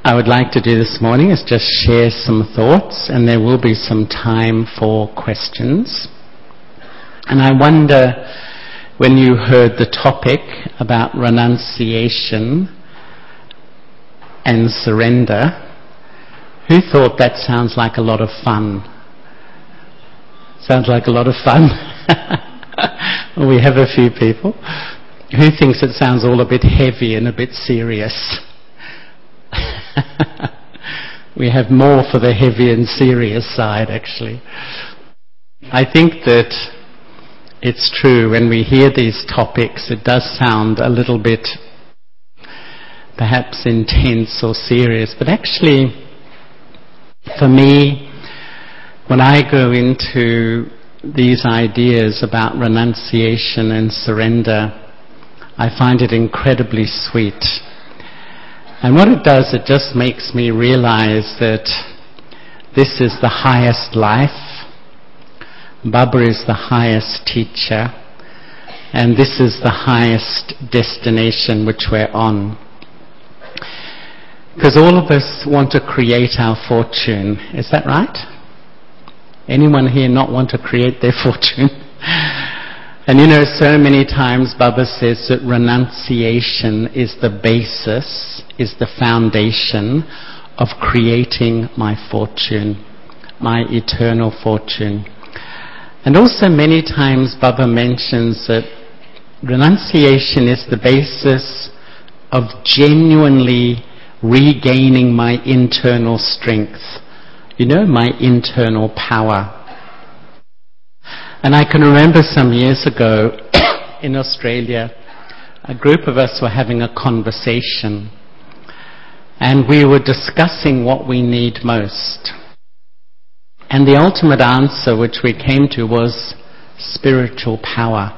I would like to do this morning is just share some thoughts, and there will be some time for questions. And I wonder, when you heard the topic about renunciation and surrender, who thought that sounds like a lot of fun? Sounds like a lot of fun? Well, we have a few people. Who thinks it sounds all a bit heavy and a bit serious? We have more for the heavy and serious side, actually. I think that it's true, when we hear these topics, it does sound a little bit perhaps intense or serious. But actually, for me, when I go into these ideas about renunciation and surrender, I find it incredibly sweet. And what it does, it just makes me realize that this is the highest life. Baba is the highest teacher. And this is the highest destination which we're on. Because all of us want to create our fortune. Is that right? Anyone here not want to create their fortune? And you know, so many times Baba says that renunciation is the basis, is the foundation of creating my fortune, my eternal fortune. And also many times Baba mentions that renunciation is the basis of genuinely regaining my internal strength, you know, my internal power. And I can remember some years ago in Australia, a group of us were having a conversation, and we were discussing what we need most. And the ultimate answer which we came to was spiritual power.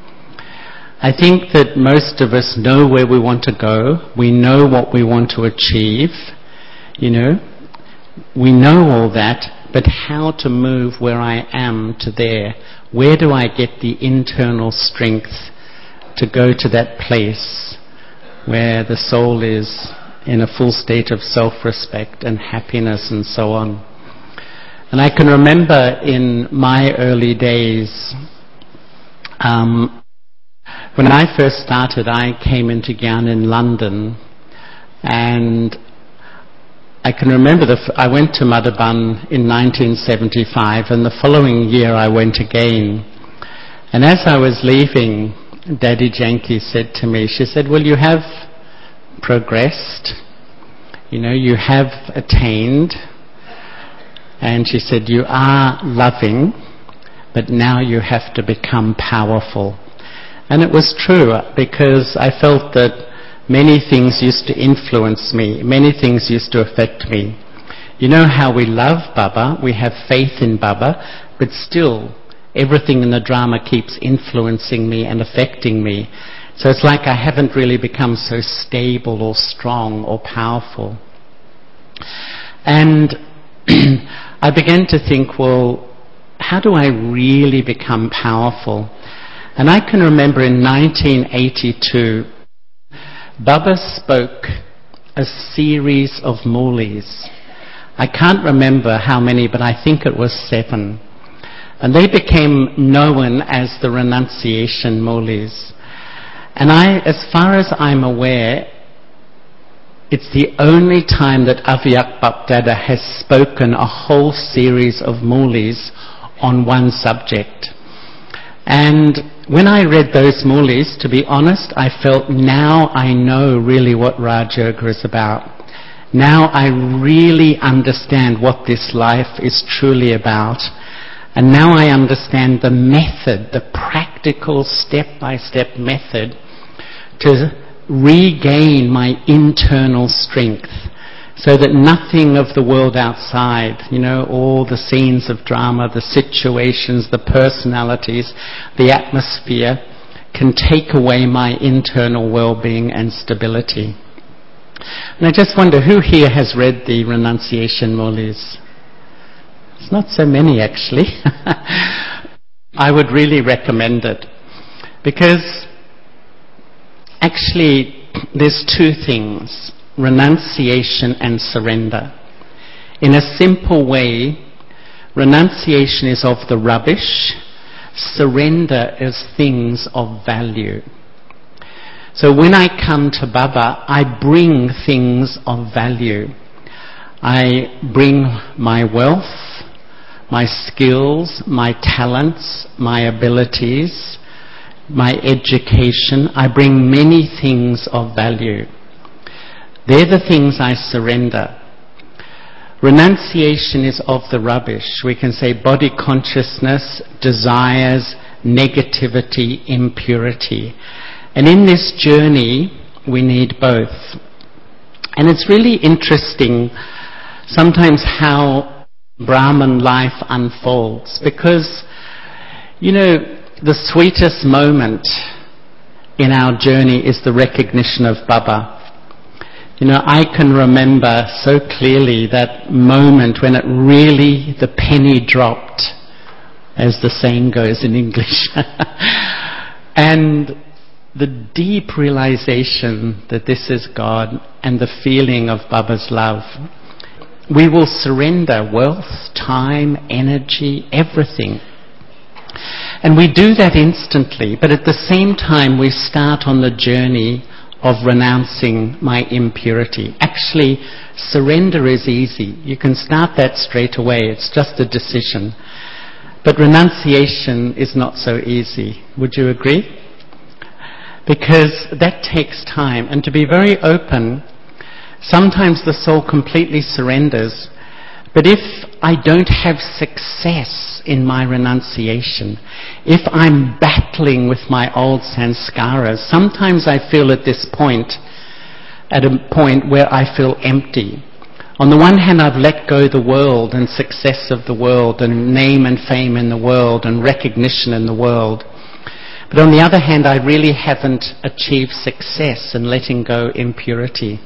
I think that most of us know where we want to go. We know what we want to achieve. You know, we know all that, but how to move where I am to there? Where do I get the internal strength to go to that place where the soul is in a full state of self-respect and happiness and so on? And I can remember in my early days, when I first started, I came into Gyan in London, and I can remember I went to Madhaban in 1975, and the following year I went again. And as I was leaving, Daddy Janki said to me, she said, well, you have progressed, you know, you have attained, and she said, you are loving, but now you have to become powerful. And it was true, because I felt that many things used to influence me. Many things used to affect me. You know how we love Baba, we have faith in Baba, but still everything in the drama keeps influencing me and affecting me. So it's like I haven't really become so stable or strong or powerful. And I began to think, well, how do I really become powerful? And I can remember in 1982, Baba spoke a series of mulis. I can't remember how many, but I think it was 7. And they became known as the renunciation mulis. And as far as I'm aware, it's the only time that Aviyak Bapdada has spoken a whole series of mulis on one subject. And when I read those mulis, to be honest, I felt now I know really what Raj Yoga is about. Now I really understand what this life is truly about. And now I understand the method, the practical step-by-step method to regain my internal strength, so that nothing of the world outside, you know, all the scenes of drama, the situations, the personalities, the atmosphere, can take away my internal well-being and stability. And I just wonder, who here has read the renunciation mulis? It's not so many, actually. I would really recommend it, because actually there's two things. renunciation and surrender. In a simple way, renunciation is of the rubbish, surrender is things of value. So when I come to Baba, I bring things of value. I bring my wealth, my skills, my talents, my abilities, my education. I bring many things of value. They're the things I surrender. Renunciation is of the rubbish. We can say body consciousness, desires, negativity, impurity. And in this journey, we need both. And it's really interesting sometimes how Brahman life unfolds, because, the sweetest moment in our journey is the recognition of Baba. I can remember so clearly that moment when it really, the penny dropped, as the saying goes in English. And the deep realization that this is God and the feeling of Baba's love. We will surrender wealth, time, energy, everything. And we do that instantly, but at the same time we start on the journey of renouncing my impurity. Actually, surrender is easy. You can start that straight away. It's just a decision. But renunciation is not so easy. Would you agree? Because that takes time. And to be very open, sometimes the soul completely surrenders. But if I don't have success in my renunciation, if I'm battling with my old sanskaras, sometimes I feel at a point where I feel empty. On the one hand, I've let go the world and success of the world and name and fame in the world and recognition in the world. But on the other hand, I really haven't achieved success in letting go impurity.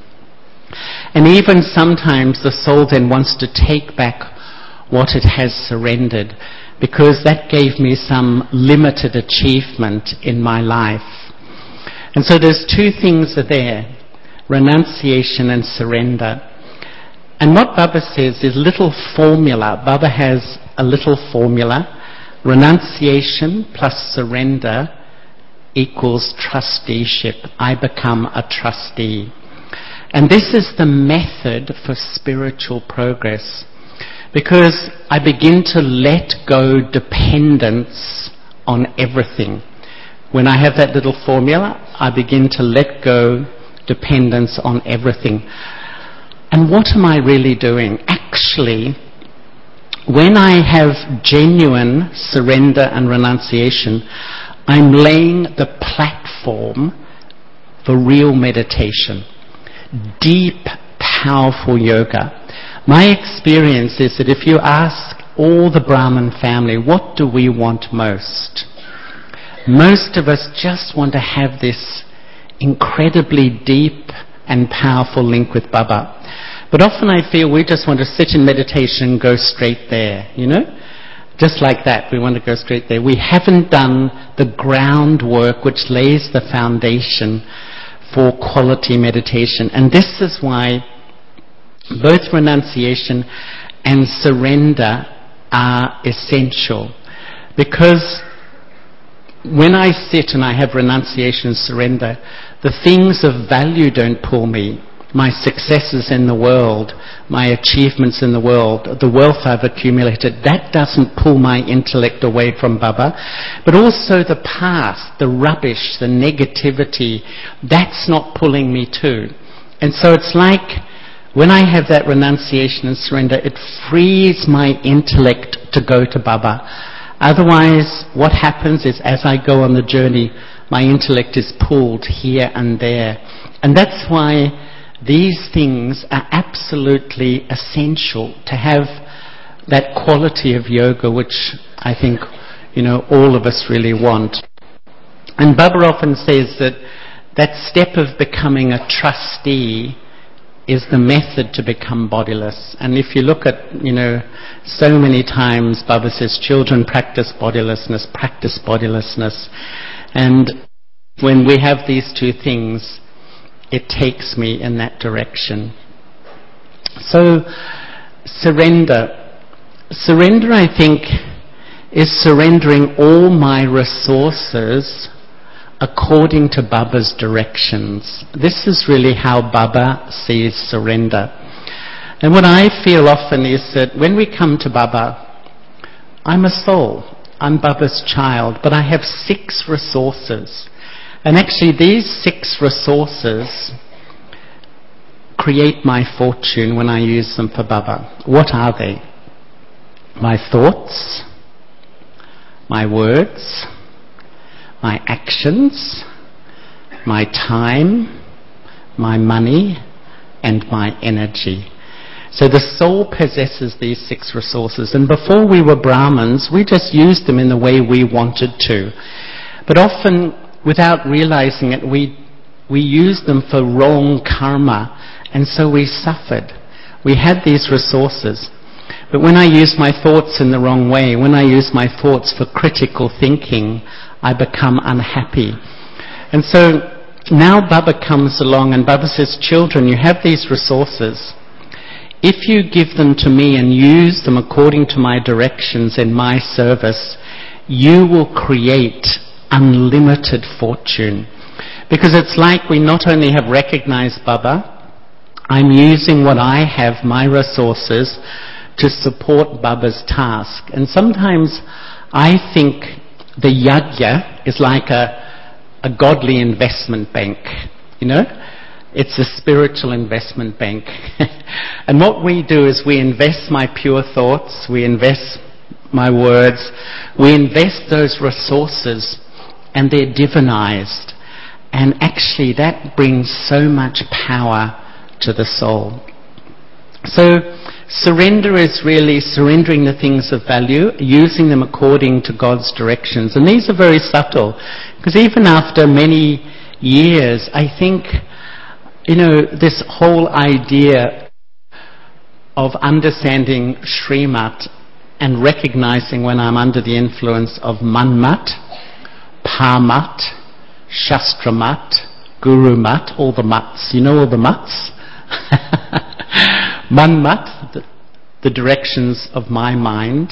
And even sometimes the soul then wants to take back what it has surrendered, because that gave me some limited achievement in my life. And so there's two things are there, renunciation and surrender. And what Baba says is little formula. Baba has a little formula. Renunciation plus surrender equals trusteeship. I become a trustee. And this is the method for spiritual progress, because I begin to let go dependence on everything. When I have that little formula, I begin to let go dependence on everything. And what am I really doing? Actually, when I have genuine surrender and renunciation, I'm laying the platform for real meditation. Deep, powerful yoga. My experience is that if you ask all the Brahmin family, what do we want most? Most of us just want to have this incredibly deep and powerful link with Baba. But often I feel we just want to sit in meditation and go straight there, Just like that, we want to go straight there. We haven't done the groundwork which lays the foundation for quality meditation. And this is why both renunciation and surrender are essential. Because when I sit and I have renunciation and surrender, the things of value don't pull me. My successes in the world, my achievements in the world, the wealth I've accumulated, that doesn't pull my intellect away from Baba. But also the past, the rubbish, the negativity, that's not pulling me too. And so it's like when I have that renunciation and surrender, it frees my intellect to go to Baba. Otherwise, what happens is as I go on the journey, my intellect is pulled here and there. And that's why these things are absolutely essential to have that quality of yoga which I think, all of us really want. And Baba often says that that step of becoming a trustee is the method to become bodiless. And if you look at, so many times Baba says, children practice bodilessness, practice bodilessness. And when we have these two things, it takes me in that direction. So, surrender. Surrender, I think, is surrendering all my resources according to Baba's directions. This is really how Baba sees surrender. And what I feel often is that when we come to Baba, I'm a soul, I'm Baba's child, but I have 6 resources. And actually these 6 resources create my fortune when I use them for Baba. What are they? My thoughts, my words, my actions, my time, my money, and my energy. So the soul possesses these 6 resources, and before we were Brahmins, we just used them in the way we wanted to. But often, without realizing it, we used them for wrong karma, and so we suffered. We had these resources. But when I use my thoughts in the wrong way, when I use my thoughts for critical thinking, I become unhappy. And so now Baba comes along and Baba says, children, you have these resources. If you give them to me and use them according to my directions in my service, you will create unlimited fortune. Because it's like we not only have recognized Baba, I'm using what I have, my resources, to support Baba's task. And sometimes I think the yajna is like a godly investment bank, you know? It's a spiritual investment bank. And what we do is we invest my pure thoughts, we invest my words, we invest those resources, and they're divinized. And actually that brings so much power to the soul. So surrender is really surrendering the things of value, using them according to God's directions. And these are very subtle, because even after many years, I think, you know, this whole idea of understanding Srimat and recognizing when I'm under the influence of Manmat, Pamat, Shastramat, Gurumat, all the mats. You know all the mats? Manmat, the directions of my mind.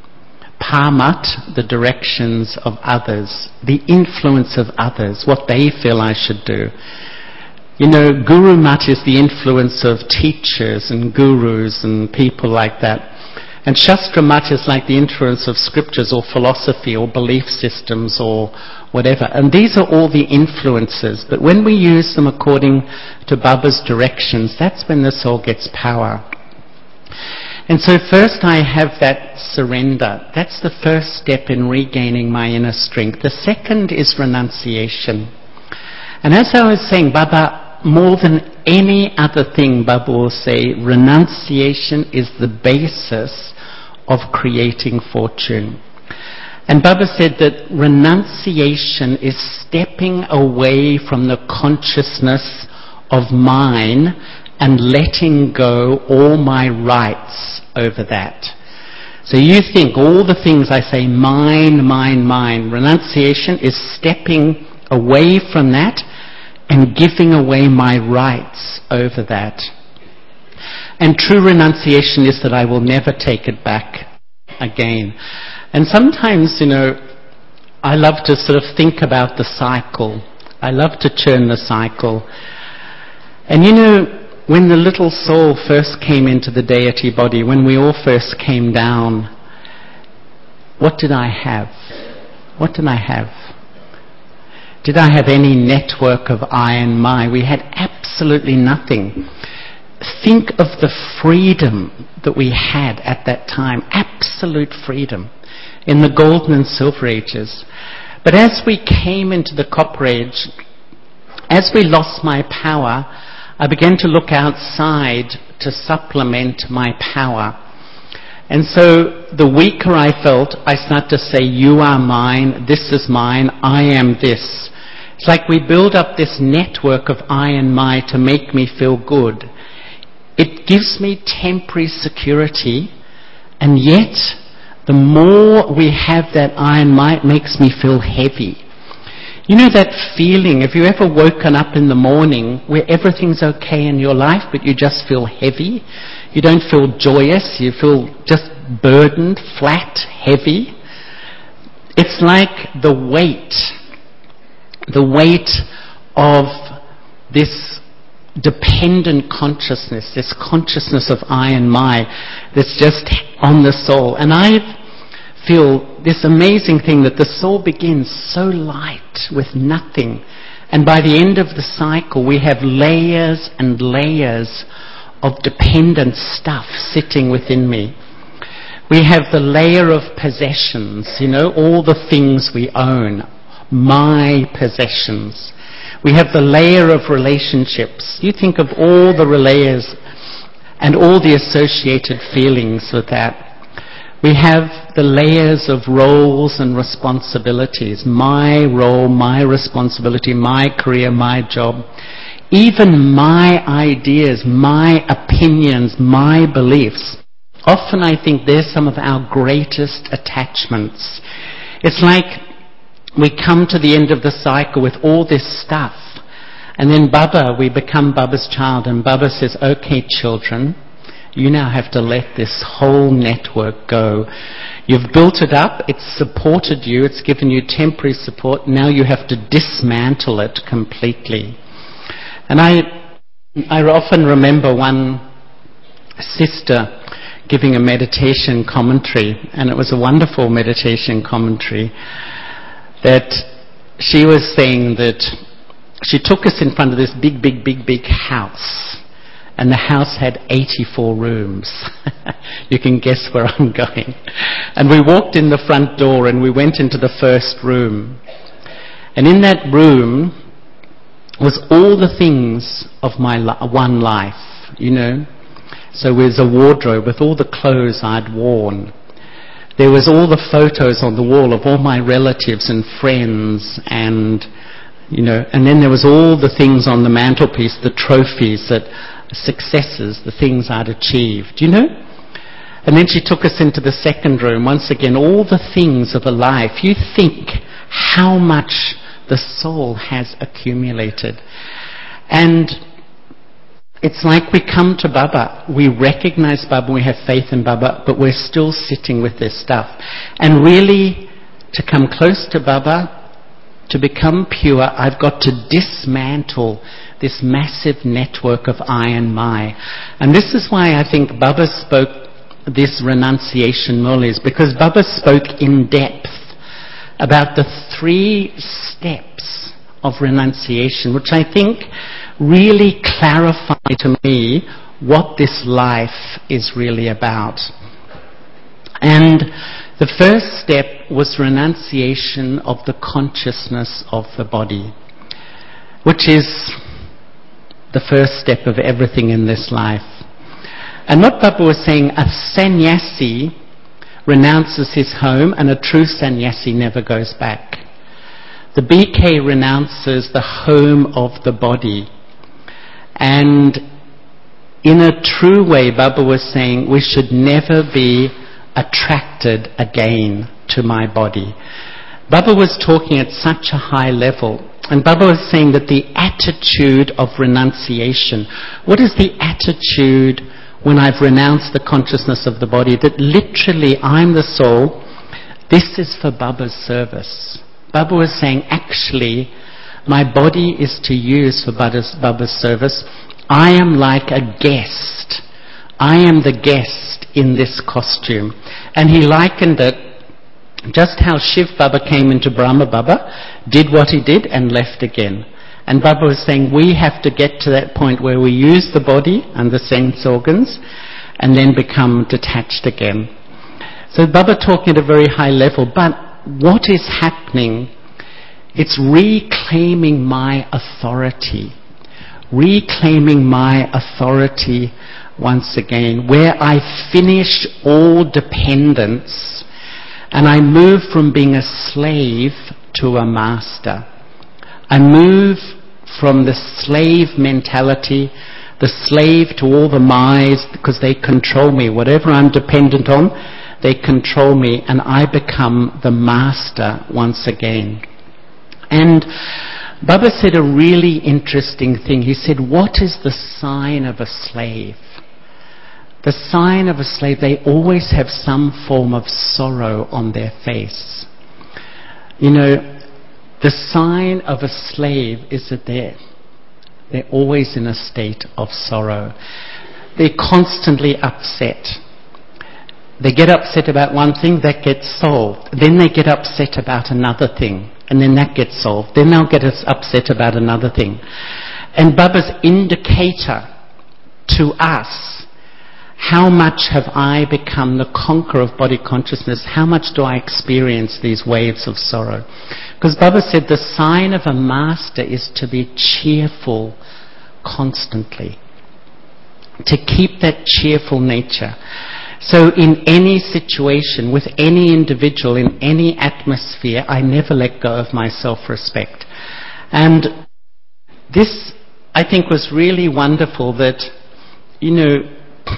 Pamat, the directions of others, the influence of others, what they feel I should do. You know, Gurumat is the influence of teachers and gurus and people like that. And Shastramat is like the influence of scriptures or philosophy or belief systems or whatever. And these are all the influences. But when we use them according to Baba's directions, that's when the soul gets power. And so first I have that surrender. That's the first step in regaining my inner strength. The second is renunciation. And as I was saying, Baba, more than any other thing, Baba will say, renunciation is the basis of creating fortune. And Baba said that renunciation is stepping away from the consciousness of mine and letting go all my rights over that. So you think all the things I say, mine, mine, mine. Renunciation is stepping away from that and giving away my rights over that. And true renunciation is that I will never take it back again. And sometimes, you know, I love to sort of think about the cycle. I love to churn the cycle. And you know, when the little soul first came into the deity body, when we all first came down, what did I have? What did I have? Did I have any network of I and my? We had absolutely nothing. Think of the freedom that we had at that time. Absolute freedom in the golden and silver ages. But as we came into the copper age, as we lost my power, I began to look outside to supplement my power. And so the weaker I felt, I started to say, you are mine, this is mine, I am this. It's like we build up this network of I and my to make me feel good. It gives me temporary security, and yet the more we have that I and my, it makes me feel heavy. You know that feeling, have you ever woken up in the morning where everything's okay in your life, but you just feel heavy? You don't feel joyous, you feel just burdened, flat, heavy. It's like the weight of this dependent consciousness, this consciousness of I and my, that's just on the soul. And I feel this amazing thing that the soul begins so light with nothing, and by the end of the cycle we have layers and layers of dependent stuff sitting within me. We have the layer of possessions, all the things we own, my possessions. We have the layer of relationships. You think of all the layers and all the associated feelings with that. We have the layers of roles and responsibilities. My role, my responsibility, my career, my job. Even my ideas, my opinions, my beliefs. Often I think they're some of our greatest attachments. It's like we come to the end of the cycle with all this stuff. And then we become Baba's child, and Baba says, okay, children, you now have to let this whole network go. You've built it up, it's supported you, it's given you temporary support, now you have to dismantle it completely. And I often remember one sister giving a meditation commentary, and it was a wonderful meditation commentary, that she was saying that she took us in front of this big house. And the house had 84 rooms. You can guess where I'm going. And we walked in the front door and we went into the first room. And in that room was all the things of my one life, So there was a wardrobe with all the clothes I'd worn. There was all the photos on the wall of all my relatives and friends and then there was all the things on the mantelpiece, the trophies, successes, the things I'd achieved, And then she took us into the second room. Once again, all the things of a life. You think how much the soul has accumulated. And it's like we come to Baba, we recognize Baba, we have faith in Baba, but we're still sitting with this stuff. And really, to come close to Baba, to become pure, I've got to dismantle this massive network of I and my. And this is why I think Baba spoke this renunciation mulis, because Baba spoke in depth about the 3 steps of renunciation, which I think really clarify to me what this life is really about. And the first step was renunciation of the consciousness of the body, which is the first step of everything in this life. And what Baba was saying, a sannyasi renounces his home, and a true sannyasi never goes back. The BK renounces the home of the body. And in a true way, Baba was saying, we should never be attracted again to my body. Baba was talking at such a high level, and Baba was saying that the attitude of renunciation, what is the attitude when I've renounced the consciousness of the body, that literally I'm the soul, this is for Baba's service. Baba was saying, actually, my body is to use for Baba's service. I am like a guest. I am the guest in this costume. And he likened it just how Shiv Baba came into Brahma Baba, did what he did and left again. And Baba was saying we have to get to that point where we use the body and the sense organs and then become detached again. So Baba talking at a very high level, but what is happening, it's reclaiming my authority. Reclaiming my authority once again, where I finish all dependence and I move from being a slave to a master. I move from the slave mentality, the slave to all the my's, because they control me. Whatever I'm dependent on, they control me, and I become the master once again. And Baba said a really interesting thing. He said, what is the sign of a slave? The sign of a slave, they always have some form of sorrow on their face. You know, the sign of a slave is that they're always in a state of sorrow. They're constantly upset. They get upset about one thing, that gets solved. Then they get upset about another thing, and then that gets solved. Then they'll get upset about another thing. And Baba's indicator to us, how much have I become the conqueror of body consciousness? How much do I experience these waves of sorrow? Because Baba said the sign of a master is to be cheerful constantly. To keep that cheerful nature. So in any situation, with any individual, in any atmosphere, I never let go of my self-respect. And this, I think, was really wonderful that, you know,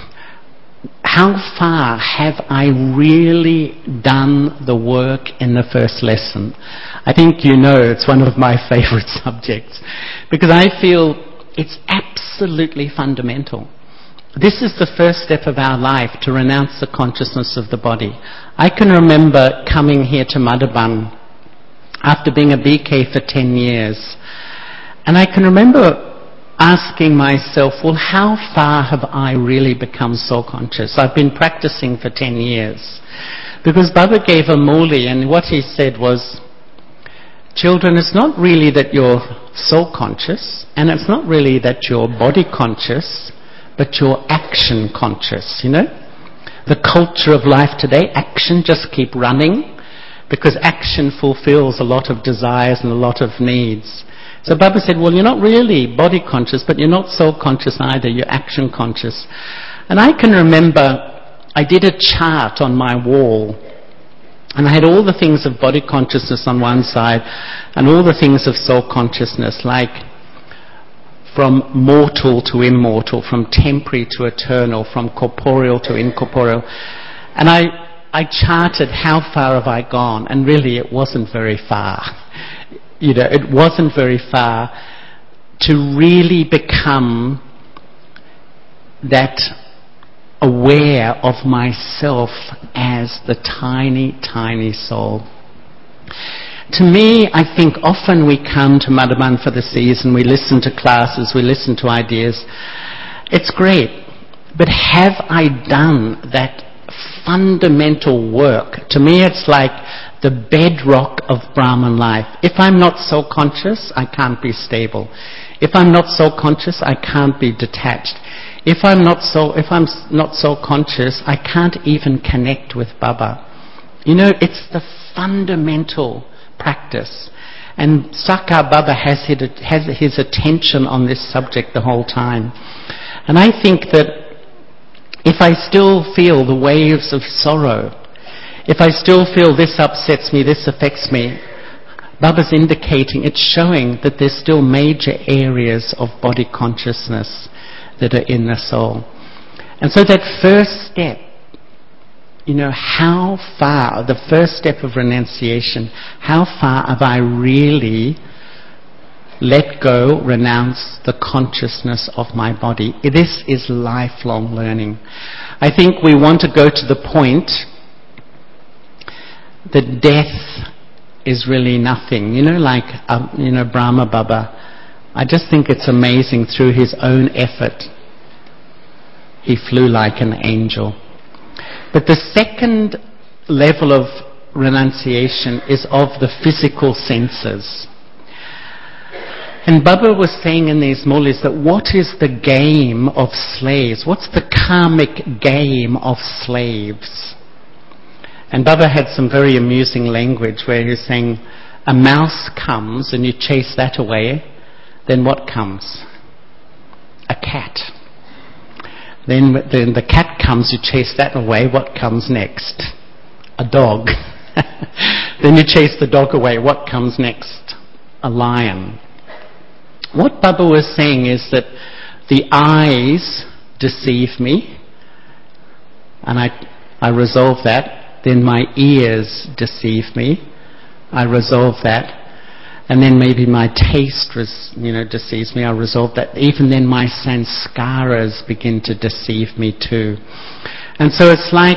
how far have I really done the work in the first lesson? I think you know it's one of my favorite subjects because I feel it's absolutely fundamental. This is the first step of our life, to renounce the consciousness of the body. I can remember coming here to Madhaban after being a BK for 10 years, and I can remember asking myself, well, how far have I really become soul conscious? I've been practicing for 10 years. Because Baba gave a muli, and what he said was, children, it's not really that you're soul conscious, and it's not really that you're body conscious, but you're action conscious, you know? The culture of life today, action, just keep running, because action fulfills a lot of desires and a lot of needs. So Baba said, well, you're not really body conscious, but you're not soul conscious either, you're action conscious. And I can remember I did a chart on my wall, and I had all the things of body consciousness on one side, and all the things of soul consciousness, like from mortal to immortal, from temporary to eternal, from corporeal to incorporeal. And I charted how far have I gone, and really it wasn't very far. You know, it wasn't very far to really become that aware of myself as the tiny, tiny soul. To me, I think often we come to Madhaban for the season, we listen to classes, we listen to ideas. It's great, but have I done that fundamental work? To me, it's like the bedrock of Brahman life. If I'm not soul conscious, I can't be stable. If I'm not soul conscious, I can't be detached. If I'm not soul conscious, I can't even connect with Baba. You know, it's the fundamental practice. And Sakar Baba has his attention on this subject the whole time. And I think that if I still feel the waves of sorrow, if I still feel this upsets me, this affects me, Baba's indicating, it's showing that there's still major areas of body consciousness that are in the soul. And so that first step, you know, how far, the first step of renunciation, how far have I really let go, renounce the consciousness of my body? This is lifelong learning. I think we want to go to the point that death is really nothing. You know, like, Brahma Baba, I just think it's amazing, through his own effort, he flew like an angel. But the second level of renunciation is of the physical senses. And Baba was saying in these mulis that what is the game of slaves? What's the karmic game of slaves? And Baba had some very amusing language where he's saying, a mouse comes and you chase that away, then what comes? A cat. Then the cat comes, you chase that away, what comes next? A dog. Then you chase the dog away, what comes next? A lion. What Baba was saying is that the eyes deceive me, and I resolve that. Then my ears deceive me, I resolve that. And then maybe my taste deceives me. I resolve that. Even then my sanskaras begin to deceive me too. And so it's like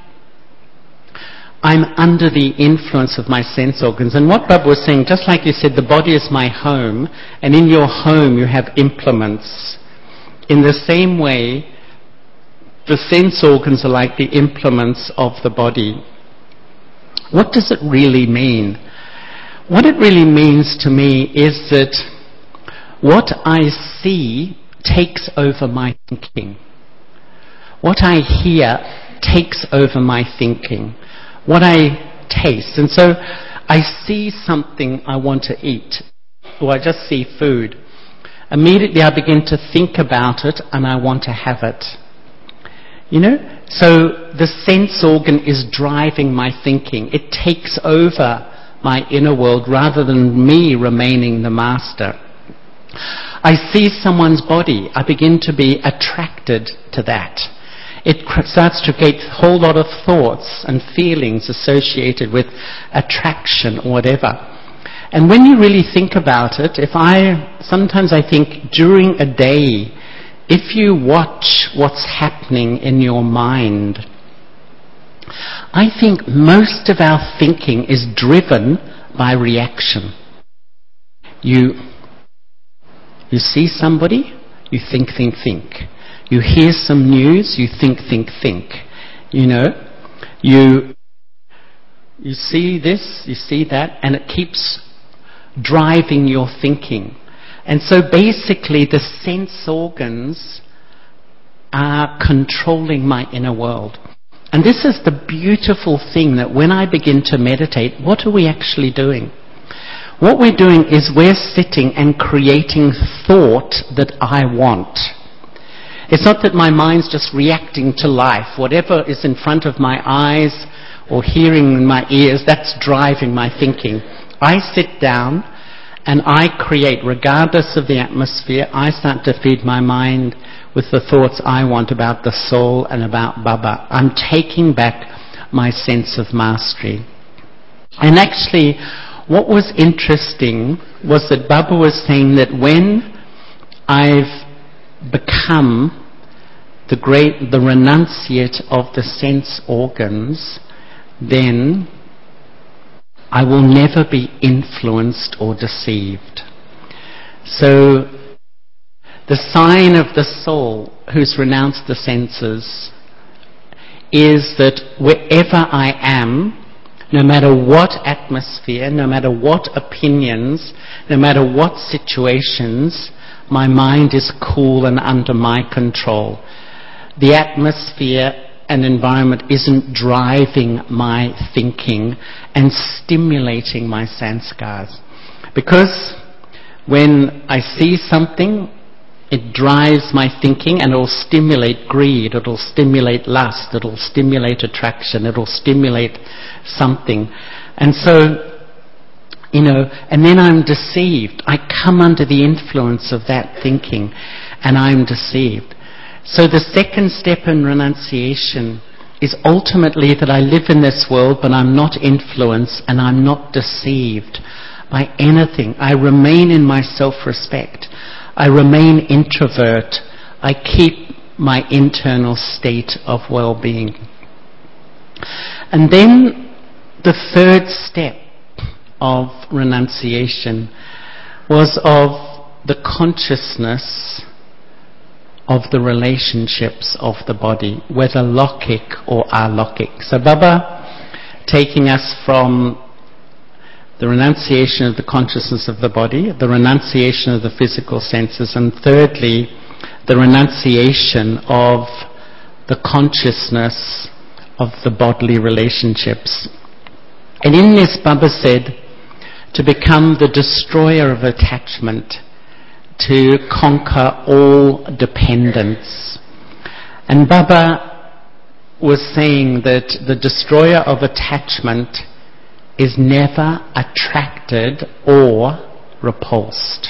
I'm under the influence of my sense organs. And what Baba was saying, just like you said, the body is my home, and in your home you have implements. In the same way, the sense organs are like the implements of the body. What does it really mean? What it really means to me is that what I see takes over my thinking. What I hear takes over my thinking. What I taste. And so I see something I want to eat, or I just see food. Immediately I begin to think about it and I want to have it. So the sense organ is driving my thinking. It takes over my inner world rather than me remaining the master. I see someone's body. I begin to be attracted to that. It starts to create a whole lot of thoughts and feelings associated with attraction or whatever. And when you really think about it, sometimes I think during a day, if you watch what's happening in your mind, I think most of our thinking is driven by reaction. You see somebody, you think. You hear some news, you think. You see this, you see that, and it keeps driving your thinking. And so basically the sense organs are controlling my inner world. And this is the beautiful thing, that when I begin to meditate, what are we actually doing? What we're doing is we're sitting and creating thought that I want. It's not that my mind's just reacting to life. Whatever is in front of my eyes or hearing in my ears, that's driving my thinking. I sit down and I create, regardless of the atmosphere, I start to feed my mind with the thoughts I want about the soul and about Baba. I'm taking back my sense of mastery. And actually, what was interesting was that Baba was saying that when I've become the renunciate of the sense organs, then I will never be influenced or deceived. So the sign of the soul who's renounced the senses is that wherever I am, no matter what atmosphere, no matter what opinions, no matter what situations, my mind is cool and under my control. The atmosphere and environment isn't driving my thinking and stimulating my sanskars. Because when I see something, it drives my thinking and it'll stimulate greed, it'll stimulate lust, it'll stimulate attraction, it'll stimulate something. And so, and then I'm deceived. I come under the influence of that thinking and I'm deceived. So the second step in renunciation is ultimately that I live in this world but I'm not influenced and I'm not deceived by anything. I remain in my self-respect. I remain introvert. I keep my internal state of well-being. And then the third step of renunciation was of the consciousness of the relationships of the body, whether lokik or alokik. So Baba, taking us from the renunciation of the consciousness of the body, the renunciation of the physical senses, and thirdly, the renunciation of the consciousness of the bodily relationships. And in this, Baba said, to become the destroyer of attachment, to conquer all dependence. And Baba was saying that the destroyer of attachment is never attracted or repulsed.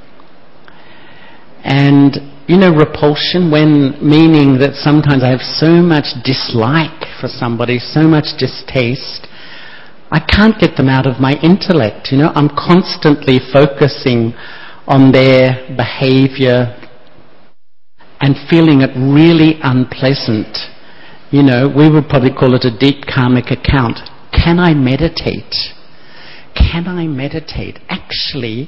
And repulsion, meaning that sometimes I have so much dislike for somebody, so much distaste, I can't get them out of my intellect. I'm constantly focusing on their behavior and feeling it really unpleasant. We would probably call it a deep karmic account. Can I meditate? Can I meditate? Actually,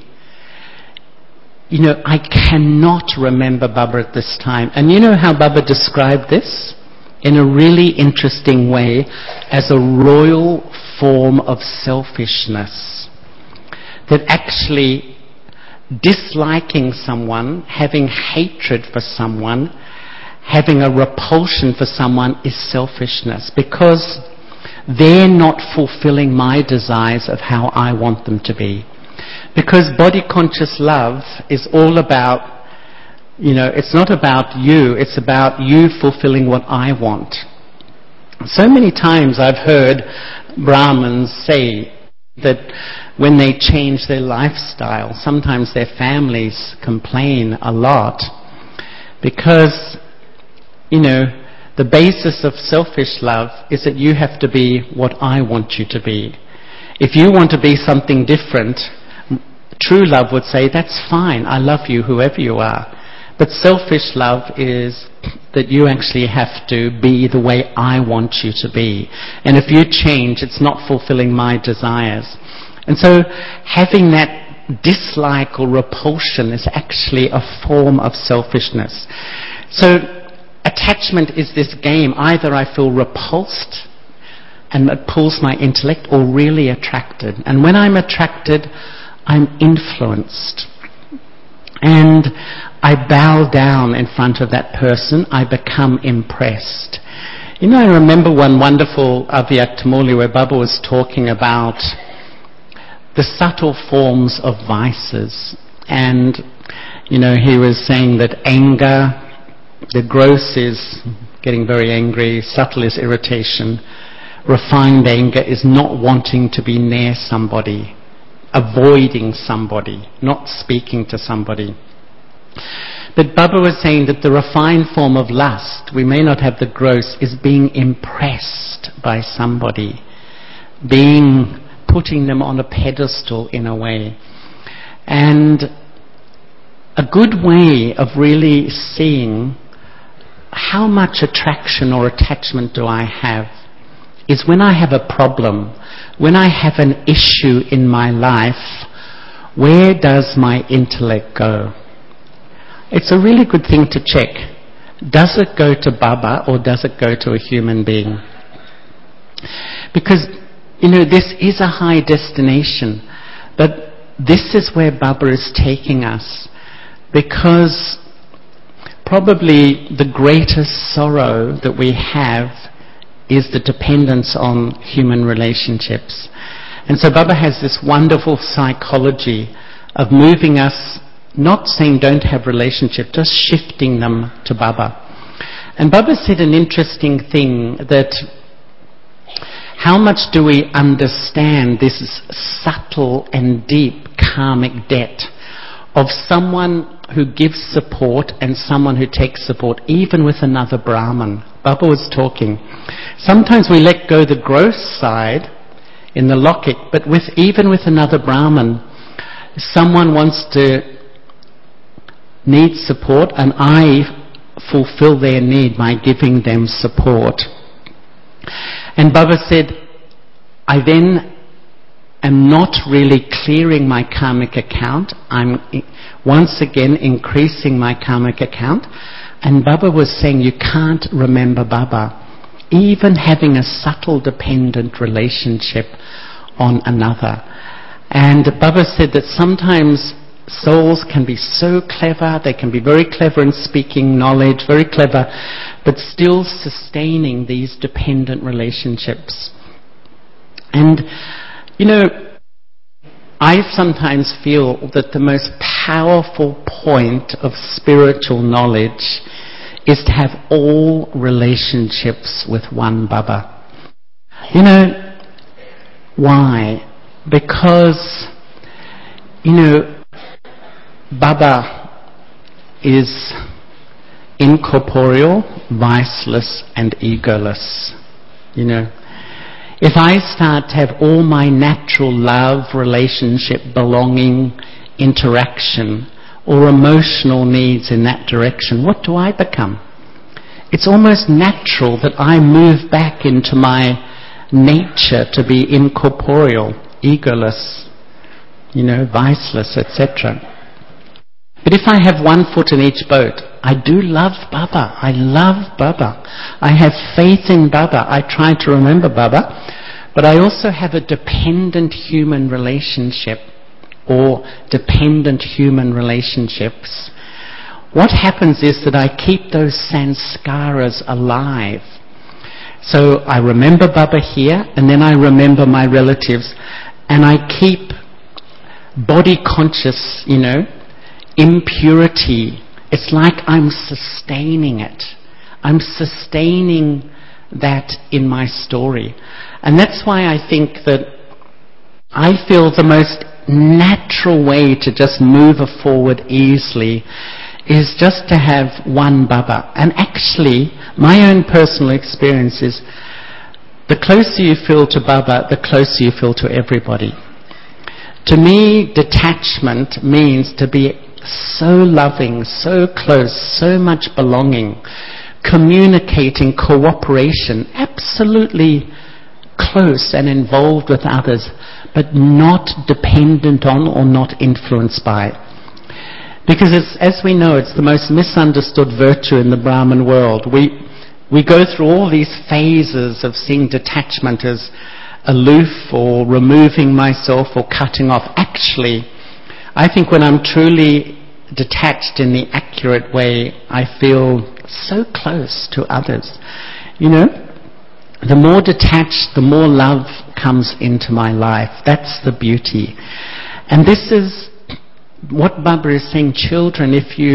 I cannot remember Baba at this time. And you know how Baba described this? In a really interesting way, as a royal form of selfishness. That actually disliking someone, having hatred for someone, having a repulsion for someone is selfishness, because they're not fulfilling my desires of how I want them to be. Because body-conscious love is all about, it's not about you, it's about you fulfilling what I want. So many times I've heard Brahmins say that when they change their lifestyle, sometimes their families complain a lot because, the basis of selfish love is that you have to be what I want you to be. If you want to be something different, true love would say, that's fine, I love you whoever you are. But selfish love is that you actually have to be the way I want you to be. And if you change, it's not fulfilling my desires. And so having that dislike or repulsion is actually a form of selfishness. So attachment is this game. Either I feel repulsed and it pulls my intellect, or really attracted. And when I'm attracted, I'm influenced. And I bow down in front of that person. I become impressed. I remember one wonderful Avyaktamuli where Baba was talking about the subtle forms of vices. And, he was saying that anger, the gross is getting very angry, subtle is irritation, refined anger is not wanting to be near somebody, avoiding somebody, not speaking to somebody. But Baba was saying that the refined form of lust, we may not have the gross, is being impressed by somebody, putting them on a pedestal in a way. And a good way of really seeing how much attraction or attachment do I have is when I have a problem, when I have an issue in my life, where does my intellect go? It's a really good thing to check. Does it go to Baba or does it go to a human being? Because, this is a high destination, but this is where Baba is taking us, because probably the greatest sorrow that we have is the dependence on human relationships. And so Baba has this wonderful psychology of moving us, not saying don't have relationship, just shifting them to Baba. And Baba said an interesting thing, that how much do we understand this subtle and deep karmic debt of someone who gives support and someone who takes support, even with another Brahmin. Baba was talking. Sometimes we let go the gross side in the locket, but even with another Brahmin, someone needs support, and I fulfill their need by giving them support. And Baba said, I then am not really clearing my karmic account. I'm once again increasing my karmic account. And Baba was saying you can't remember Baba, even having a subtle dependent relationship on another. And Baba said that sometimes souls can be so clever, they can be very clever in speaking knowledge, very clever, but still sustaining these dependent relationships. And I sometimes feel that the most powerful point of spiritual knowledge is to have all relationships with one Baba. Why? Because, Baba is incorporeal, viceless and egoless. If I start to have all my natural love, relationship, belonging, interaction, or emotional needs in that direction, what do I become? It's almost natural that I move back into my nature to be incorporeal, egoless, viceless, etc. But if I have one foot in each boat, I do love Baba. I love Baba. I have faith in Baba. I try to remember Baba. But I also have a dependent human relationship or dependent human relationships. What happens is that I keep those sanskaras alive. So I remember Baba here, and then I remember my relatives, and I keep body conscious, impurity. It's like I'm sustaining it. I'm sustaining that in my story. And that's why I think that I feel the most natural way to just move forward easily is just to have one Baba. And actually, my own personal experience is the closer you feel to Baba, the closer you feel to everybody. To me, detachment means to be so loving, so close, so much belonging, communicating, cooperation, absolutely close and involved with others, but not dependent on or not influenced by. Because as we know, it's the most misunderstood virtue in the Brahman world. We go through all these phases of seeing detachment as aloof or removing myself or cutting off. Actually, I think when I'm truly detached in the accurate way, I feel so close to others. The more detached, the more love comes into my life. That's the beauty. And this is what Baba is saying. Children,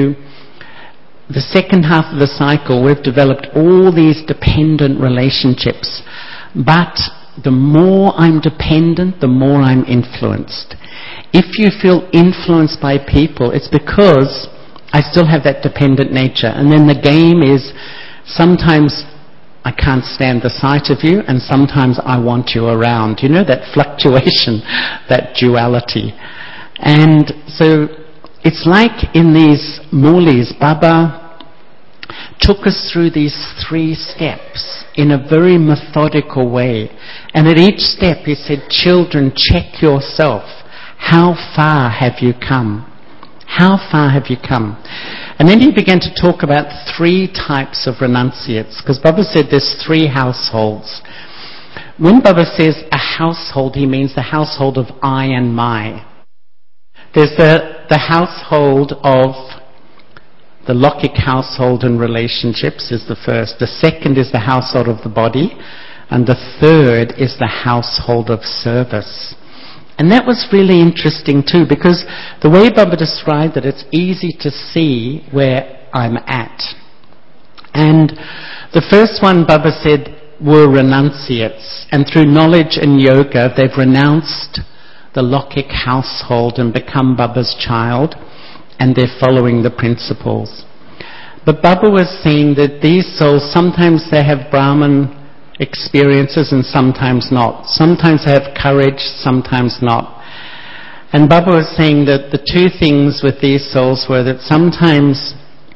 the second half of the cycle, we've developed all these dependent relationships. But the more I'm dependent, the more I'm influenced. If you feel influenced by people, it's because I still have that dependent nature. And then the game is sometimes I can't stand the sight of you, and sometimes I want you around. That fluctuation, that duality. And so it's like in these mulis, Baba took us through these 3 steps in a very methodical way. And at each step he said, children, check yourself. How far have you come? How far have you come? And then he began to talk about 3 types of renunciates, because Baba said there's 3 households. When Baba says a household, he means the household of I and my. There's the household of the Lokik household and relationships is the first. The second is the household of the body. And the third is the household of service. And that was really interesting too, because the way Baba described it, it's easy to see where I'm at. And the first one, Baba said, were renunciates. And through knowledge and yoga, they've renounced the Lokik household and become Baba's child, and they're following the principles. But Baba was saying that these souls, sometimes they have Brahman experiences and sometimes not. Sometimes they have courage, sometimes not. And Baba was saying that the 2 things with these souls were that sometimes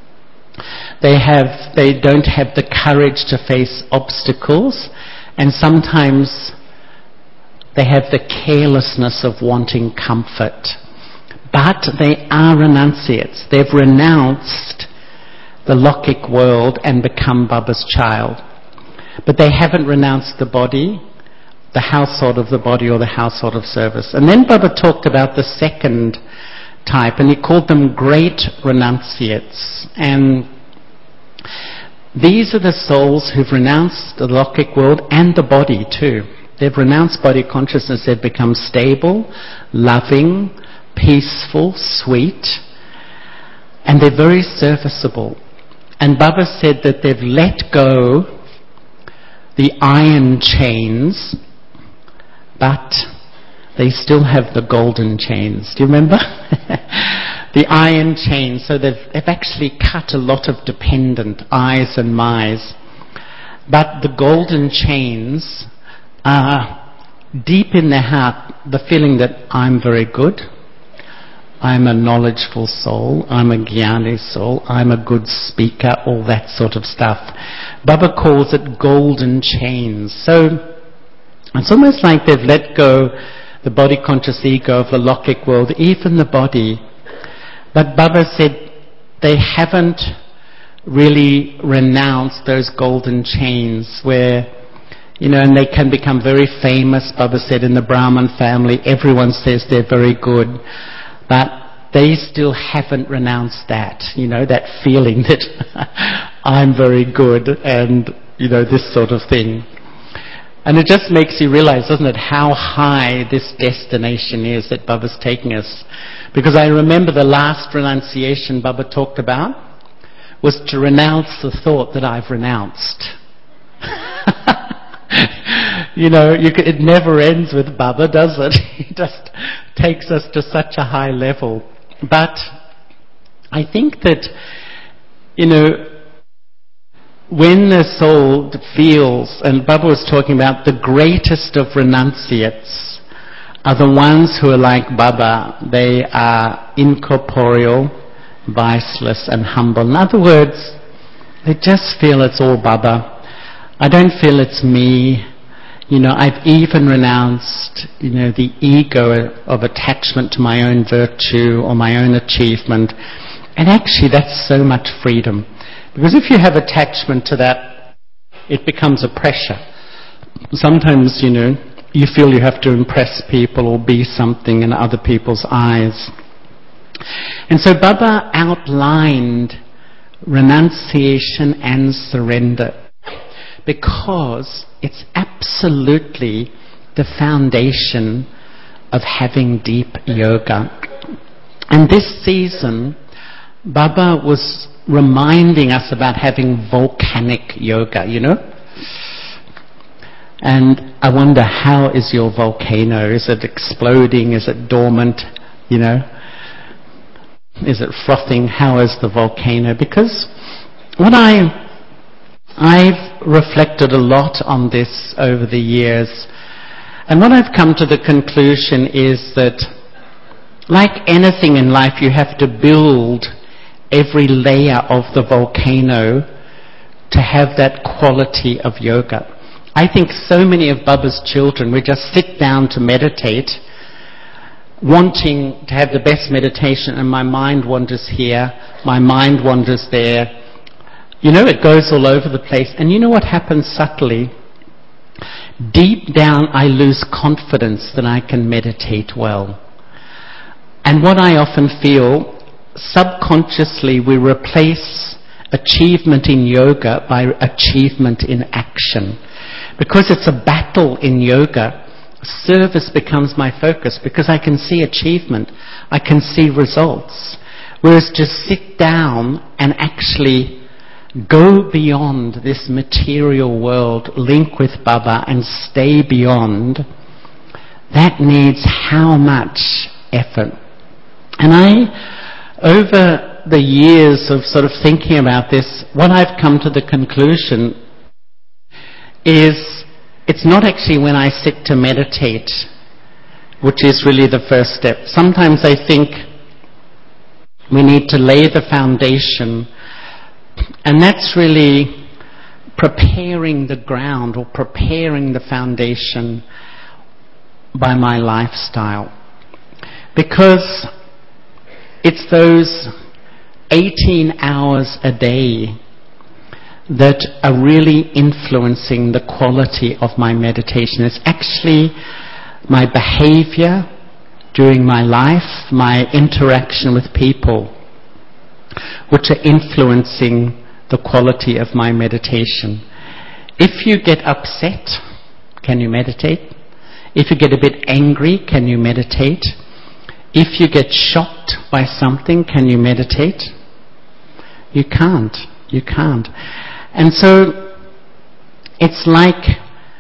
they don't have the courage to face obstacles, and sometimes they have the carelessness of wanting comfort. But they are renunciates. They've renounced the Lokik world and become Baba's child. But they haven't renounced the body, the household of the body or the household of service. And then Baba talked about the second type, and he called them great renunciates. And these are the souls who've renounced the Lokik world and the body too. They've renounced body consciousness. They've become stable, loving, peaceful, sweet, and they're very serviceable. And Baba said that they've let go the iron chains, but they still have the golden chains. Do you remember? The iron chains. So they've actually cut a lot of dependent I's and my's. But the golden chains deep in their heart, the feeling that I'm very good, I'm a knowledgeful soul, I'm a jnani soul, I'm a good speaker, all that sort of stuff. Baba calls it golden chains. So it's almost like they've let go the body conscious ego of the logic world, even the body. But Baba said they haven't really renounced those golden chains where, and they can become very famous. Baba said in the Brahmin family, everyone says they're very good, but they still haven't renounced that, that feeling that I'm very good and, this sort of thing. And it just makes you realize, doesn't it, how high this destination is that Baba's taking us. Because I remember the last renunciation Baba talked about was to renounce the thought that I've renounced. It never ends with Baba, does it? He just takes us to such a high level. But I think that, when the soul feels, and Baba was talking about the greatest of renunciates are the ones who are like Baba. They are incorporeal, viceless and humble. In other words, they just feel it's all Baba. I don't feel it's me. I've even renounced, the ego of attachment to my own virtue or my own achievement. And actually that's so much freedom. Because if you have attachment to that, it becomes a pressure. Sometimes, you feel you have to impress people or be something in other people's eyes. And so Baba outlined renunciation and surrender because it's absolutely the foundation of having deep yoga. And this season, Baba was reminding us about having volcanic yoga, And I wonder, how is your volcano? Is it exploding? Is it dormant? Is it frothing? How is the volcano? Because what I've reflected a lot on this over the years, and what I've come to the conclusion is that, like anything in life, you have to build every layer of the volcano to have that quality of yoga. I think so many of Baba's children, we just sit down to meditate, wanting to have the best meditation, and my mind wanders here, my mind wanders there. It goes all over the place. And you know what happens subtly? Deep down I lose confidence that I can meditate well. And what I often feel, subconsciously we replace achievement in yoga by achievement in action. Because it's a battle in yoga, service becomes my focus because I can see achievement, I can see results. Whereas just sit down and actually go beyond this material world, link with Baba and stay beyond, that needs how much effort. And over the years of sort of thinking about this, what I've come to the conclusion is it's not actually when I sit to meditate, which is really the first step. Sometimes I think we need to lay the foundation, and that's really preparing the ground or preparing the foundation by my lifestyle. Because it's those 18 hours a day that are really influencing the quality of my meditation. It's actually my behavior during my life, my interaction with people, which are influencing the quality of my meditation. If you get upset, can you meditate? If you get a bit angry, can you meditate? If you get shocked by something, can you meditate? You can't. You can't. And so it's like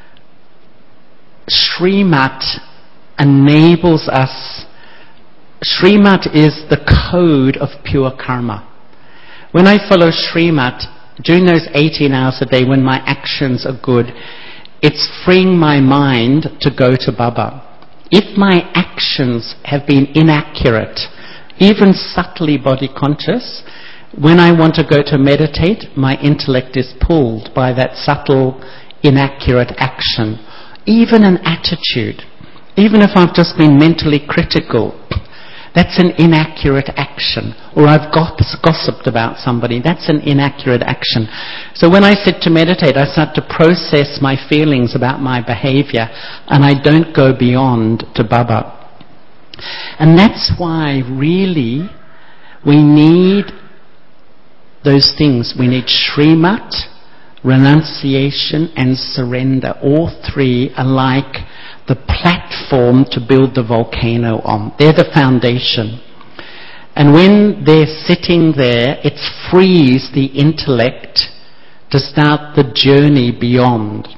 Srimat enables us. Srimat is the code of pure karma. When I follow Srimat, during those 18 hours a day when my actions are good, it's freeing my mind to go to Baba. If my actions have been inaccurate, even subtly body conscious, when I want to go to meditate, my intellect is pulled by that subtle, inaccurate action. Even an attitude, even if I've just been mentally critical, that's an inaccurate action. Or I've gossiped about somebody, that's an inaccurate action. So when I sit to meditate, I start to process my feelings about my behavior, and I don't go beyond to Baba. And that's why really we need those things. We need Srimat, renunciation and surrender. All three are like the platform to build the volcano on. They're the foundation. And when they're sitting there, it frees the intellect to start the journey beyond.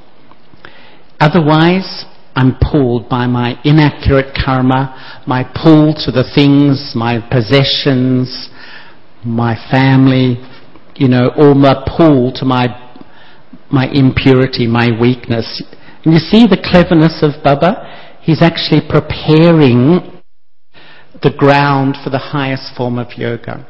Otherwise, I'm pulled by my inaccurate karma, my pull to the things, my possessions, my family, or my pull to my impurity, my weakness. And you see the cleverness of Baba? He's actually preparing the ground for the highest form of yoga.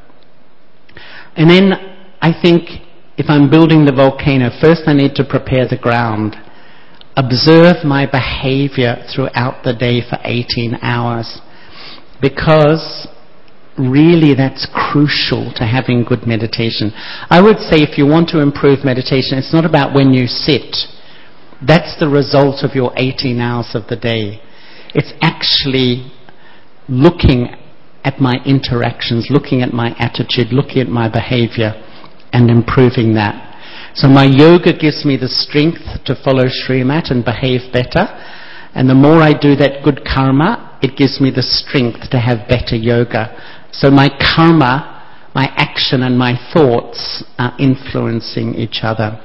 And then I think if I'm building the volcano, first I need to prepare the ground. Observe my behavior throughout the day for 18 hours. Because really that's crucial to having good meditation. I would say if you want to improve meditation, it's not about when you sit. That's the result of your 18 hours of the day. It's actually looking at my interactions, looking at my attitude, looking at my behavior, and improving that. So my yoga gives me the strength to follow Srimat and behave better. And the more I do that good karma, it gives me the strength to have better yoga. So my karma, my action and my thoughts are influencing each other.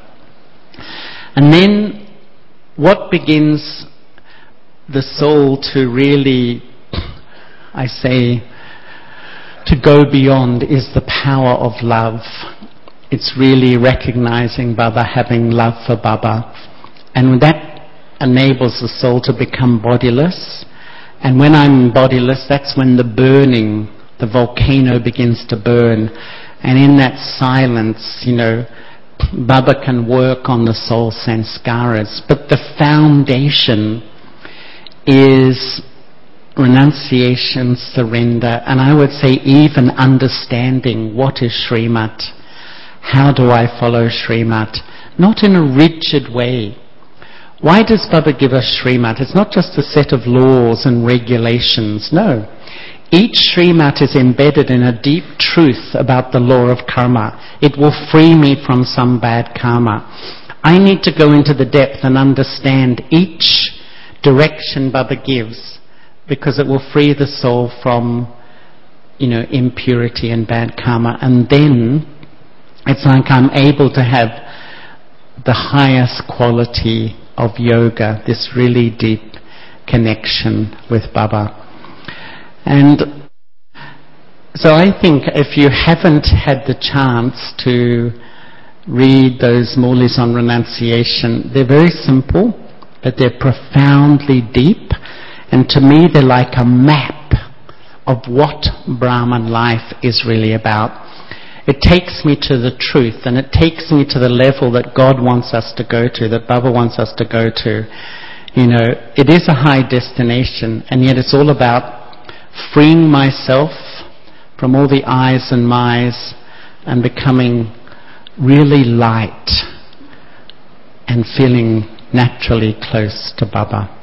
And then what begins the soul to really, I say, to go beyond is the power of love. It's really recognizing Baba, having love for Baba. And that enables the soul to become bodiless. And when I'm bodiless, that's when the burning, the volcano begins to burn. And in that silence, Baba can work on the soul sanskaras. But the foundation is renunciation, surrender, and I would say even understanding what is Srimat. How do I follow Srimat? Not in a rigid way. Why does Baba give us Srimat? It's not just a set of laws and regulations. No. Each Srimat is embedded in a deep truth about the law of karma. It will free me from some bad karma. I need to go into the depth and understand each direction Baba gives, because it will free the soul from, impurity and bad karma. And then it's like I'm able to have the highest quality of yoga, this really deep connection with Baba. And so I think if you haven't had the chance to read those Maulis on renunciation, they're very simple, but they're profoundly deep. And to me, they're like a map of what Brahman life is really about. It takes me to the truth, and it takes me to the level that God wants us to go to, that Baba wants us to go to. It is a high destination, and yet it's all about freeing myself from all the I's and my's and becoming really light and feeling naturally close to Baba.